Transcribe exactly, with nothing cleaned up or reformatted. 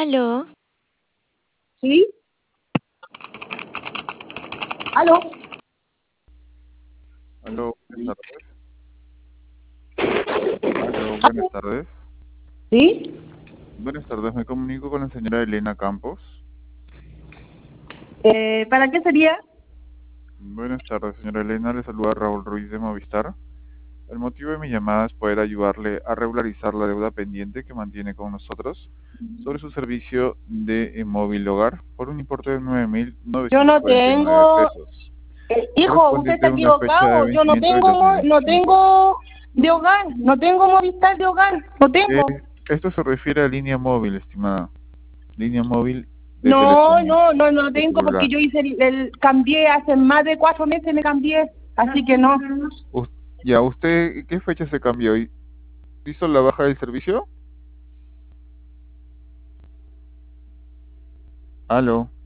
¿Aló? ¿Sí? ¿Aló? Aló, buenas tardes. Aló, buenas tardes. ¿Sí? Buenas tardes, me comunico con la señora Elena Campos. Eh, ¿para qué sería? Buenas tardes, señora Elena, le saluda Raúl Ruiz de Movistar. El motivo de mi llamada es poder ayudarle a regularizar la deuda pendiente que mantiene con nosotros sobre su servicio de eh, móvil hogar por un importe de nueve mil Yo novecientos no cuarenta y nueve tengo... pesos, eh, hijo, usted correspondiente está a una fecha de equivocado. Yo no vencimiento del tengo, mo- no dos mil veinticinco. tengo de hogar. No tengo Movistar de hogar. No Eh, tengo. Esto se refiere a línea móvil, estimada. Línea móvil de No, telefonía, no, no, no de tengo porque celular. yo hice el, el- cambié hace más de cuatro meses me cambié. Así que no. Us- Ya, ¿usted qué fecha se cambió? ¿Hizo la baja del servicio? Aló.